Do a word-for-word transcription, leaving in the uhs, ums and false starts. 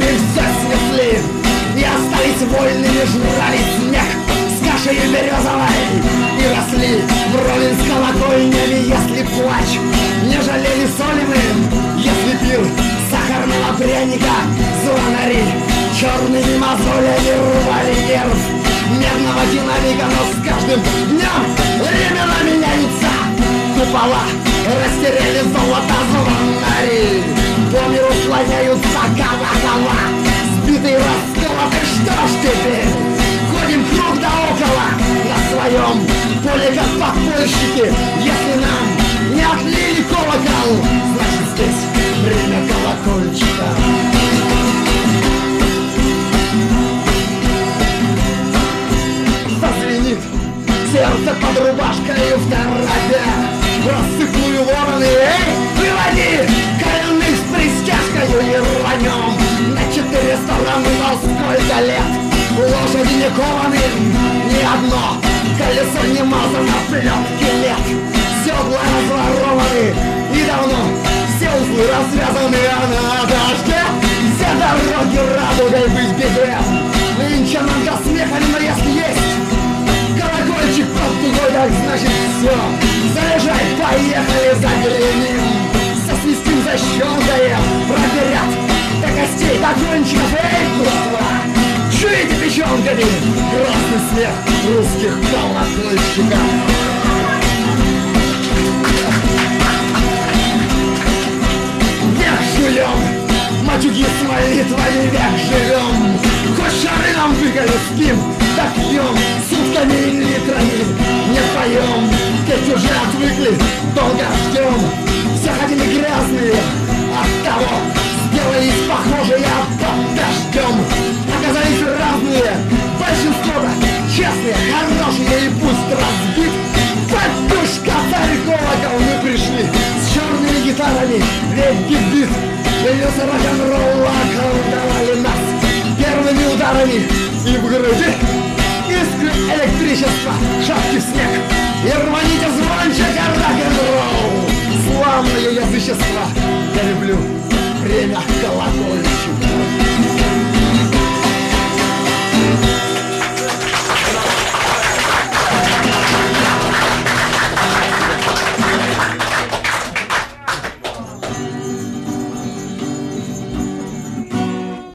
Топорами все снесли, и остались вольными, жрали снег с кашей березовой и росли вровень с колокольнями. Если плач, не жалели соли мы, если пил сахарного пряника звонари черными мозолями рвали нерв медного динамика. Но с каждым днем времена меняются, купола растеряли золото звонари, по миру слоняются колокола, сбитые расколоты. Что ж теперь? Ходим круг да около на своем поле, как подпольщики. Если нам не отлили колокол, значит здесь время колокольчика. Зазвенит сердце под рубашкой в торопе, рассыплую вороны. Эй, выводи коренных с пристяжкою и рванем на четыре стороны. Но сколько лет лошади не кованы, ни одно колесо не мазано, плетки нет, седла разворованы и давно все узлы развязаны. А на дожде все дороги радугой быть беде. Нынче нам до смеха, но если есть колокольчик под дугой, так значит все. Заряжай, поехали, заглянем, засвистим, защелкаем, проверят до костей, до кончиков. Эй, братва, чуете печенками красный смех русских колокольчиков? Век живем, матюги с молитвами, век живем. Хоть шары нам выколи, спим, да пьем сутками и литрами, не поем. Ведь уже отвыкли, долго ждем. Все ходили грязные, оттого сделались похожие под дождем. Оказались разные, большинство-то честные, хорошие, и пусть разбит батюшка царь колокол. Мы пришли с черными гитарами, ведь бит-бит колеса рок-н-ролла околдовали нас первыми ударами, и в груди искры электричества, шапки в снег и рваные